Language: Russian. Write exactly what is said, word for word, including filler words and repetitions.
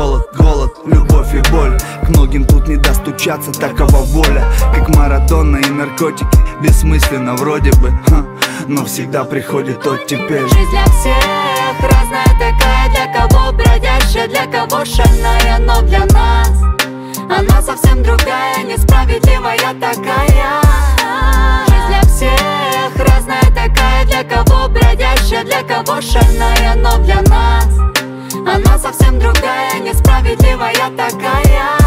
холод, голод, любовь и боль. К многим тут не достучаться, такова воля. Как Марадона и наркотики, бессмысленно вроде бы, ха, но всегда приходит оттепель. Жизнь для всех разная такая, для кого бродящая, для кого шальная, но для нас она совсем другая, несправедливая такая. Жизнь для всех разная такая, для кого бродящая, для кого шальная, но для нас она совсем другая, несправедливая такая.